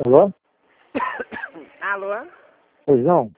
Alô? Alô? Pois não?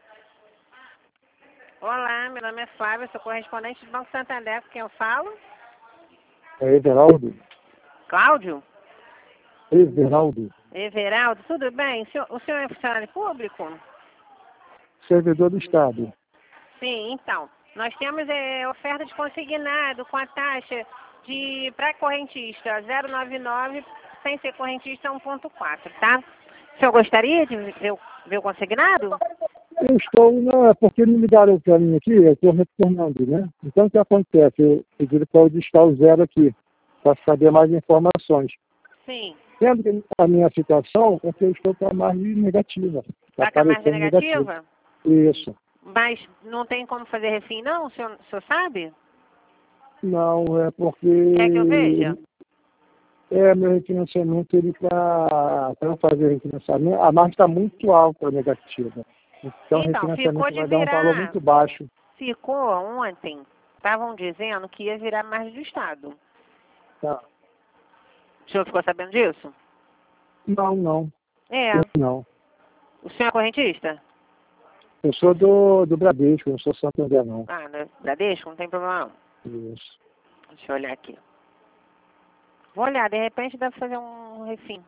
Olá, meu nome é Flávia, sou correspondente do Banco Santander, com quem eu falo? É Everaldo? Cláudio? Everaldo? Everaldo, tudo bem? O senhor é funcionário público? Servidor do Estado. Sim, então. Nós temos oferta de consignado com a taxa de pré-correntista 0,99, sem ser correntista 1,4, tá? O senhor gostaria de ver o consignado? Eu estou, não, é porque me ligaram para mim aqui, eu estou retornando, né? Então o que acontece? Eu pedi para eu discar o zero aqui, para saber mais informações. Sim. Sendo que a minha situação é que eu estou com a margem negativa. Está com a margem negativa? Isso. Mas não tem como fazer refim, não? O senhor sabe? Não, é porque... Quer que eu veja? Meu refinanciamento, ele para eu fazer refinanciamento, a margem está muito alta negativa. Então o Então, ficou refinanciamento de vai dar um valor virar. muito baixo. Ficou ontem. Estavam dizendo que ia virar margem do Estado. Tá. O senhor ficou sabendo disso? Não. É. Eu não. O senhor é correntista? Eu sou do Bradesco, eu não sou Santander, não. Ah, né? Bradesco? Não tem problema não. Isso. Deixa eu olhar aqui. Vou olhar, de repente deve fazer um refim.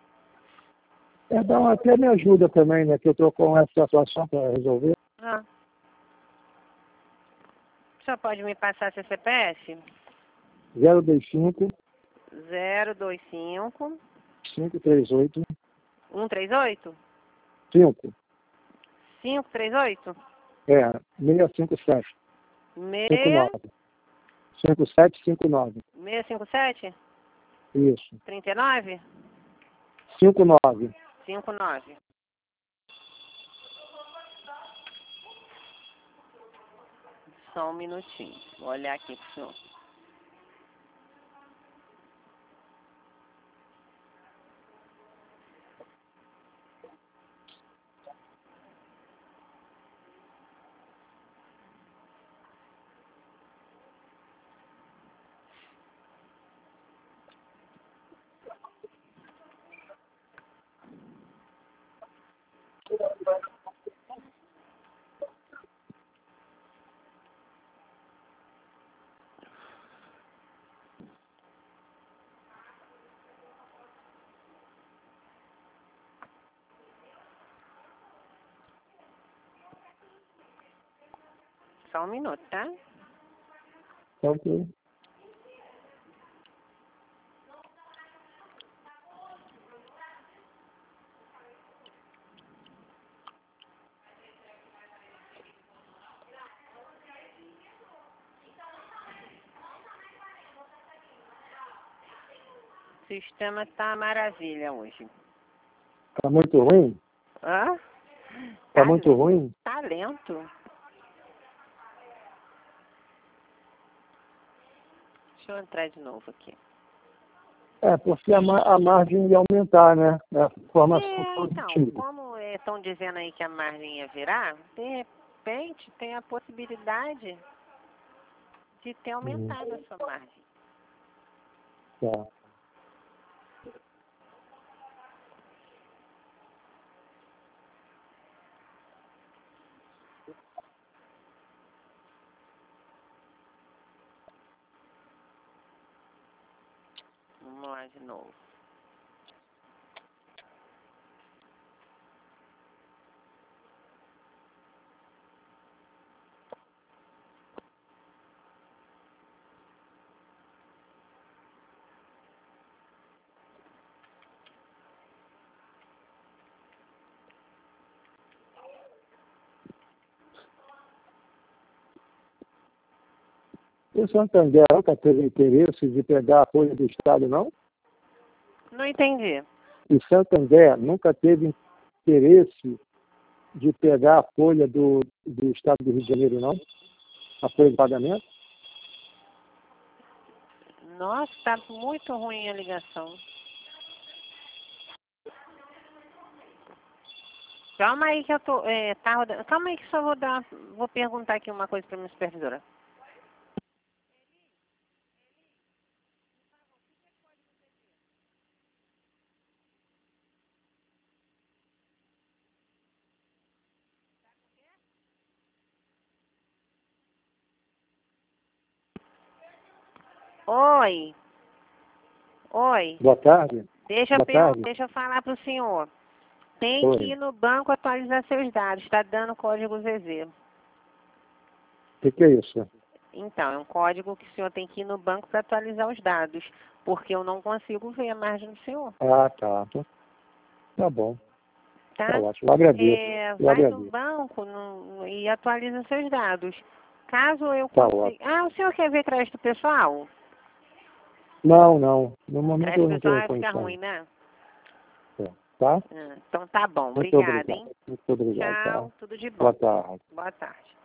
Até me ajuda também, né? Que eu estou com essa situação para resolver. Ah. O senhor pode me passar seu CPF? 025 025 538 138 5. 538 657 59. 5759. 657 Isso. 39 59. 59. Só um minutinho. Vou olhar aqui pro senhor. Só um minuto, tá? Ok. O sistema tá maravilha hoje. Tá muito ruim? Hã? Tá muito ruim? Tá lento. Deixa eu entrar de novo aqui. Porque a margem ia aumentar, né? É a informação Então, positiva. como estão dizendo aí que a margem ia virar, de repente tem a possibilidade de ter aumentado a sua margem. Tá. Vamos lá de novo. O Santander nunca teve interesse de pegar a folha do Estado, não? Não entendi. O Santander nunca teve interesse de pegar a folha do Estado do Rio de Janeiro, não? A folha de pagamento? Nossa, tá muito ruim a ligação. Calma aí que eu tô. Tá rodando. Calma aí que só vou perguntar aqui uma coisa pra minha supervisora. Oi. Oi. Boa tarde. Deixa eu falar para o senhor. Tem Oi. que ir no banco atualizar seus dados. Está dando código ZZ. O que é isso? Então, é um código que o senhor tem que ir no banco para atualizar os dados. Porque eu não consigo ver a margem do senhor. Ah, tá. Tá bom. Tá? Tá ótimo. Eu agradeço. Vai no banco e atualiza seus dados. Caso eu Tá consiga... ótimo. Ah, o senhor quer ver crédito pessoal? Não. No momento Crédito eu não pessoal tenho vai ficar condição. ruim, né? Tá? Então tá bom. Muito Obrigada, obrigado. hein? Muito obrigado, tá? Tchau. Tudo de bom. Boa tarde. Boa tarde.